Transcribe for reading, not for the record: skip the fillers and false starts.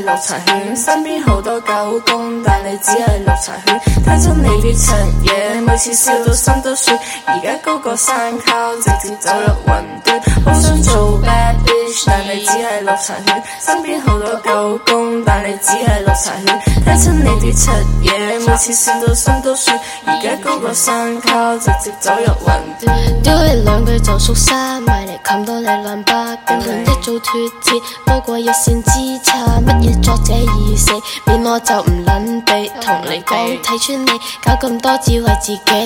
綠茶犬，身邊好多狗公，但你只係綠茶犬。睇出你啲柒嘢，每次笑到心都酸。而家高過山靠，直接走入雲端。好想做 bad bitch，但你只係綠茶犬。身邊好多狗公，但你只係綠茶犬。睇出你啲柒嘢，每次笑到心都酸。而家高過山靠，直接走入雲端。 丟你兩句就縮沙，埋嚟冚到你兩巴，根本一早脫節，多過一線之差。乜嘢作者已死，變我就唔撚避，同你講睇穿你，搞咁多只為自己。